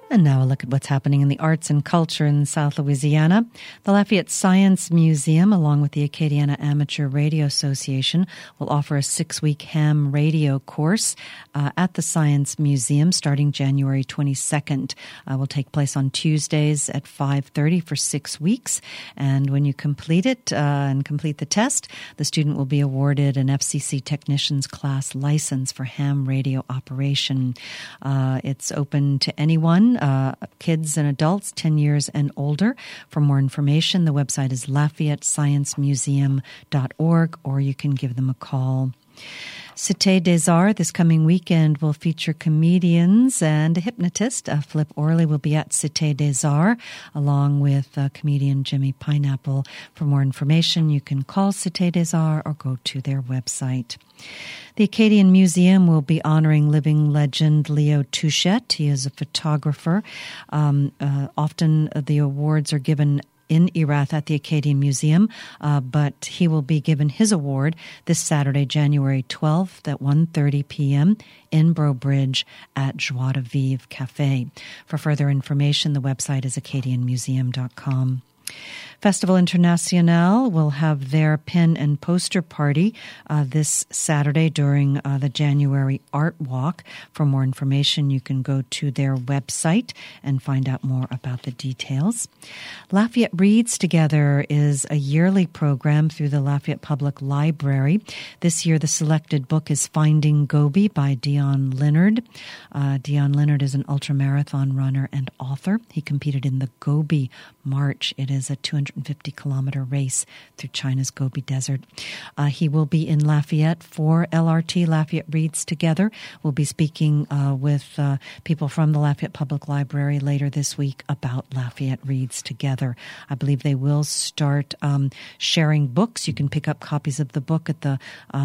And now a look at what's happening in the arts and culture in South Louisiana. The Lafayette Science Museum, along with the Acadiana Amateur Radio Association, will offer a 6-week ham radio course at the Science Museum starting January 22nd. Will take place on Tuesdays at 5:30 for 6 weeks. And when you complete it and complete the test, the student will be awarded an FCC Technician's Class license for ham radio operation. It's open to anyone. Kids and adults 10 years and older. For more information, the website is LafayetteScienceMuseum.org, or you can give them a call. Cité des Arts this coming weekend will feature comedians and a hypnotist. Flip Orley will be at Cité des Arts along with comedian Jimmy Pineapple. For more information, you can call Cité des Arts or go to their website. The Acadian Museum will be honoring living legend Leo Touchette. He is a photographer. Often the awards are given in Erath at the Acadian Museum, but he will be given his award this Saturday, January 12th at 1:30 p.m. in Breaux Bridge at Joie de Vivre Cafe. For further information, the website is acadianmuseum.com. Festival International will have their pen and poster party this Saturday during the January Art Walk. For more information, you can go to their website and find out more about the details. Lafayette Reads Together is a yearly program through the Lafayette Public Library. This year, the selected book is Finding Gobi by Dion Leonard. Dion Leonard is an ultramarathon runner and author. He competed in the Gobi March. It is a 250-kilometer race through China's Gobi Desert. He will be in Lafayette for LRT, Lafayette Reads Together. We'll be speaking with people from the Lafayette Public Library later this week about Lafayette Reads Together. I believe they will start sharing books. You can pick up copies of the book at the